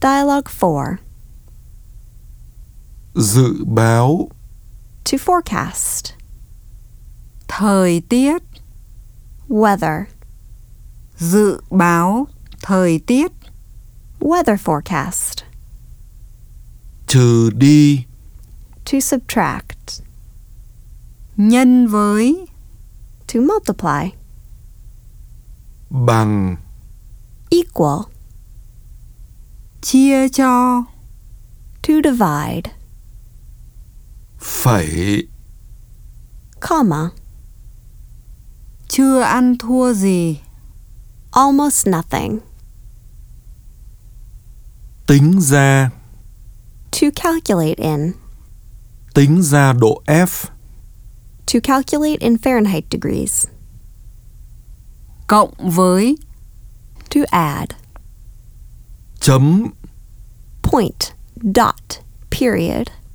Dialogue 4. Dự báo. To forecast. Thời tiết. Weather. Dự báo thời tiết. Weather forecast. Trừ đi. To subtract. Nhân với. To multiply. Bằng. Equal. Chia cho. To divide. Phẩy. Comma. Chưa ăn thua gì. Almost nothing. Tính ra. To calculate in. Tính ra độ F. To calculate in Fahrenheit degrees. Cộng với. To add. Chấm. Point. Dot. Period.